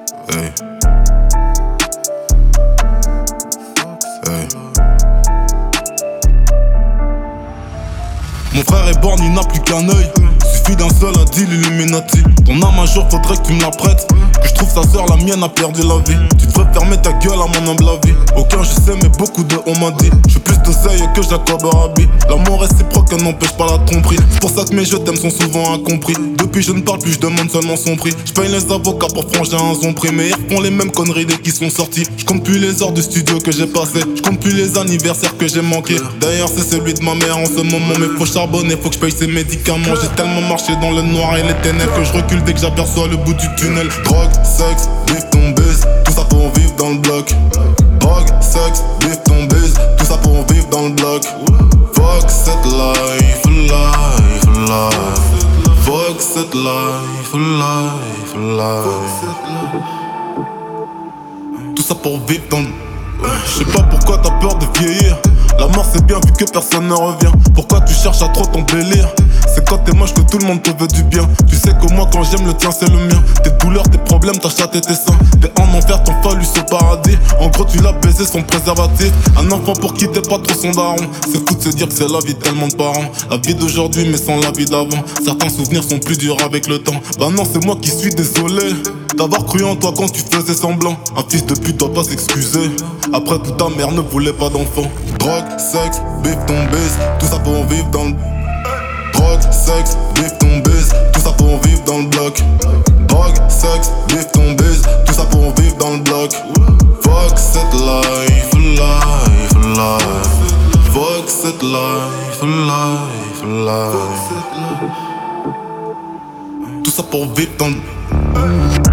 Hey. Hey. Mon frère est born, il n'a plus qu'un œil. Suffit d'un seul a dit l'Illuminati. Ton âme un jour faudrait que tu me la prêtes. Que je trouve sa sœur, la mienne a perdu la vie. Tu devrais fermer ta gueule à mon humble avis. Aucun je sais mais beaucoup de on m'a dit. J'suis plus d'oseille que Jacob Arabi. L'amour réciproque n'empêche pas la tromperie. C'est pour ça que mes je t'aime sont souvent incompris. Depuis je ne parle plus, je demande seulement son prix. J'paye les avocats pour franger un son prix. Mais ils font les mêmes conneries dès qu'ils sont sortis. J'compte plus les heures de studio que j'ai passé. J'compte plus les anniversaires que j'ai manqués. D'ailleurs c'est celui de ma mère en ce moment. Mais faut charbonner, faut que j'paye ses médicaments. J'ai tellement marché dans le noir et les ténèbres que je recule dès que j'aperçois le bout du tunnel. Drogue, sexe, bif ton buzz, tout ça pour vivre dans le bloc. Drogue, sexe, bif ton buzz, tout ça pour vivre dans le bloc. Fuck cette life, life, life. Fuck cette life, life, life. Tout ça pour vivre dans le... Je sais pas pourquoi t'as peur de vieillir. La mort c'est bien vu que personne ne revient. Pourquoi tu cherches à trop ton délire? C'est quand t'es moche que tout le monde te veut du bien. Tu sais que moi quand j'aime le tien c'est le mien. Tes douleurs, tes problèmes, ta chatte et tes seins. T'es en enfer, ton phallus au paradis. En gros tu l'as baisé son préservatif. Un enfant pour qui t'es pas trop son daron. C'est fou de se dire que c'est la vie de tellement de parents. La vie d'aujourd'hui mais sans la vie d'avant. Certains souvenirs sont plus durs avec le temps. Bah non c'est moi qui suis désolé d'avoir cru en toi quand tu faisais semblant. Un fils de pute doit pas s'excuser. Après toute ta mère ne voulait pas d'enfant. Drogue, sexe, bif ton baiser, tout ça pour vivre dans le... Drogue, sexe, bif ton baiser, tout ça pour vivre dans le bloc. Drogue, sexe, bif ton baiser, tout ça pour vivre dans le bloc. Fuck cette life, life, life. Fuck cette life, life, life. Tout ça pour vivre dans le...